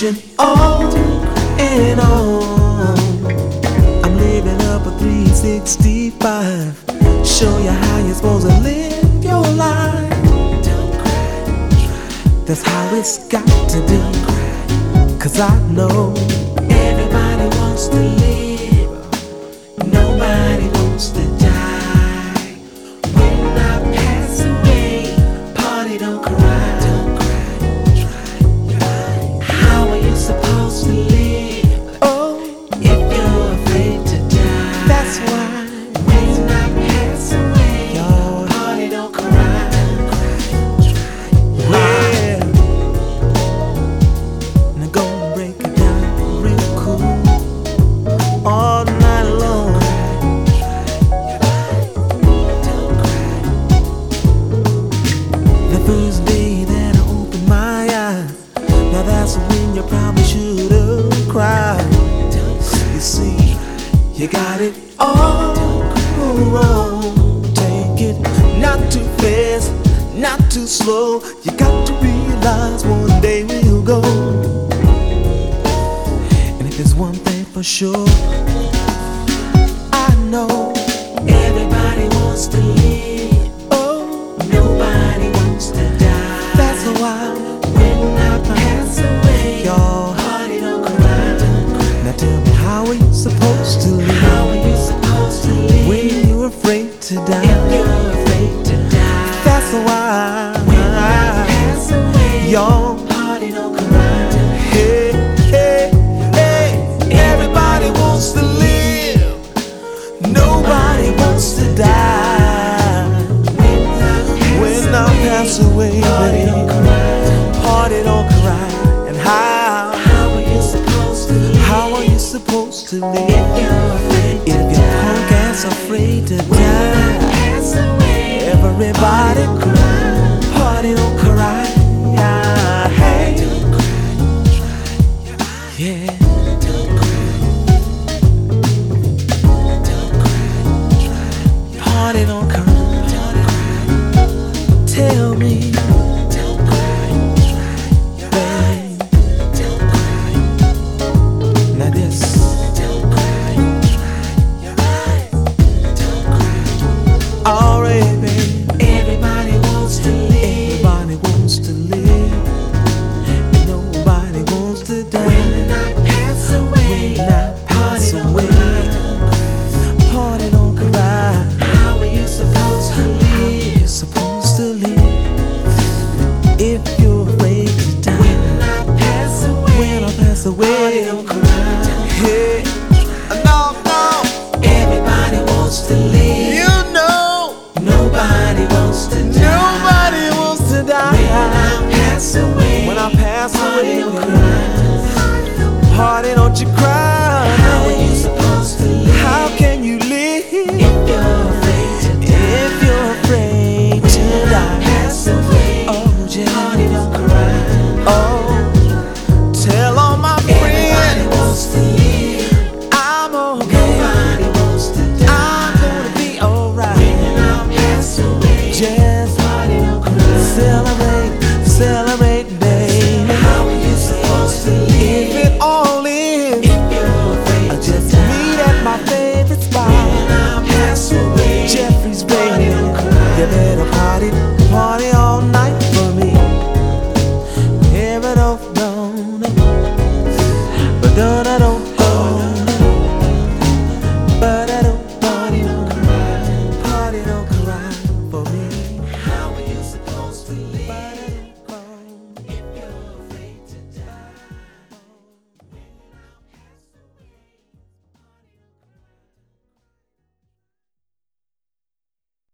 pushing on and on. I'm living up a 365. Show you how you're supposed to live your life. Don't cry, try. That's how it's got to be. 'Cause I know everybody wants to live. Nobody wants to die. When I pass away, party, don't cry. Don't cry, try. How are you supposed to live? Oh, if you're afraid to die. That's why when I pass away, party, don't cry. Don't cry, try. Yeah. Now go and break it down real cool. All night long. The first day that I opened my eyes, now that's when you probably should have cried. You see, you got it all wrong. Take it not too fast, not too slow. You got to realize one day we'll go. And if there's one thing for sure, I know everybody wants to live. Oh, nobody wants to die. That's why when I pass away, y'all, party, don't cry. Now tell me, how are you supposed to live? How are you supposed to live when you're afraid to die? If you're afraid to die. That's why when I pass away, y'all, party, don't cry. Hey, hey, hey, everybody wants to live. Nobody wants to die. When I pass away, party, don't cry. Party, don't cry. And how are you supposed to live? How are you supposed to live? If you're punk ass afraid to die, everybody cry. Party, don't cry. Hey, yeah. Party, don't cry. Tell me, babe. Now this. Alright, babe. Everybody wants to live. Everybody wants to live. Nobody wants to die. When I pass away, party, don't cry. Party, don't cry. How are you supposed to live? How are you supposed to live if you're afraid to die? When I pass away, party, don't cry. Hey, no, no. Everybody wants to live. You know, nobody wants to die. Nobody wants to die. When I pass away, don't cry. Party, don't you cry. How are you supposed to live? How can you live if you're afraid to die? If you're afraid to die. Oh, yeah. Party, don't cry. Oh, tell all my friends. Everybody wants to live. I'm okay. Nobody wants to die. I'm gonna be alright. When I pass away, just party, don't cry. Celebrate, celebrate, baby. How are you supposed to live? If it all is, if you're afraid to just die. Meet at my favorite spot. When I pass away, Jeffrey's, baby. You better party, party all night for me. Hear it off, don't. But don't.